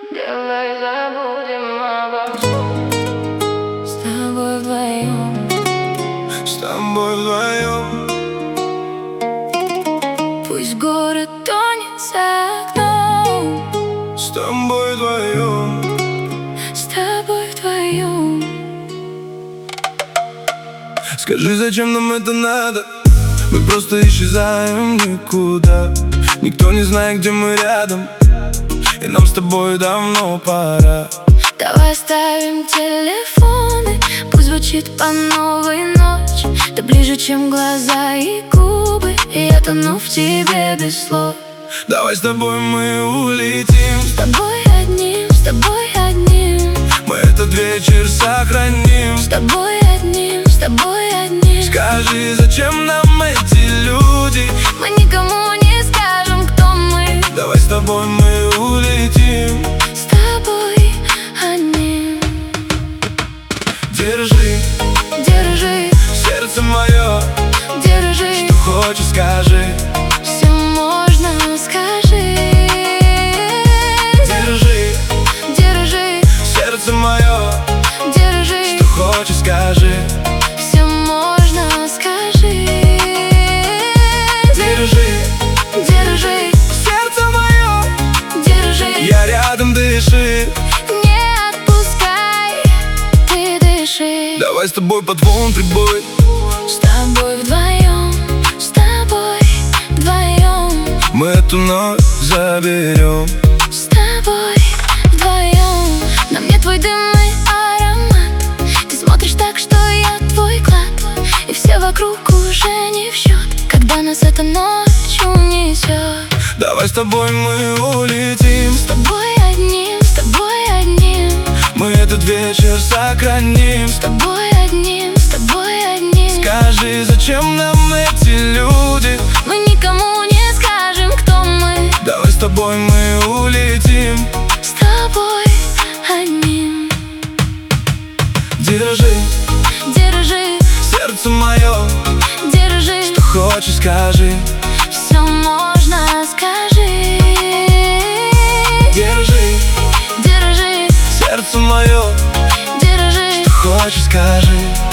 Давай забудем обо всем. С тобой вдвоем. С тобой вдвоем. Пусть город тонет за окном. С тобой вдвоем. С тобой вдвоем. Скажи, зачем нам это надо? Мы просто исчезаем никуда. Никто не знает, где мы рядом, и нам с тобой давно пора. Давай оставим телефоны, пусть звучит по новой ночь. Ты ближе, чем глаза и губы, и я тону в тебе без слов. Давай с тобой мы улетим. С тобой одним, с тобой одним. Мы этот вечер сохраним. С тобой одним, с тобой одним. Скажи, зачем нам эти люди? Мы никому не скажем, кто мы. Давай с тобой мы улетим. С тобой одним. Держи, Держи, сердце мое, держи. что хочешь, скажи. Все можно, скажи. Держи, Держи, сердце мое, держи. что хочешь, скажи. Все можно, скажи. Держи, Держи, сердце мое, держи. я рядом, дыши. Не отпускай, ты дыши. Давай с тобой под волн прибой. С тобой вдвоем, с тобой вдвоем. Мы эту ночь заберем. С тобой вдвоем. На мне твой дым и аромат. Ты смотришь так, что я твой клад. И все вокруг уже не в счет, когда нас эта ночь унесет. Давай с тобой мы улетим. С тобой одним, с тобой одним. Мы этот вечер сохраним. С тобой одним, с тобой одним. Скажи, зачем нам эти люди? Мы никому не скажем, кто мы. Давай с тобой мы улетим. С тобой одним. Держи, Держи, сердце мое, держи. что хочешь, скажи. Все можно, скажи. Держи, Держи, сердце мое, держи. что хочешь, скажи.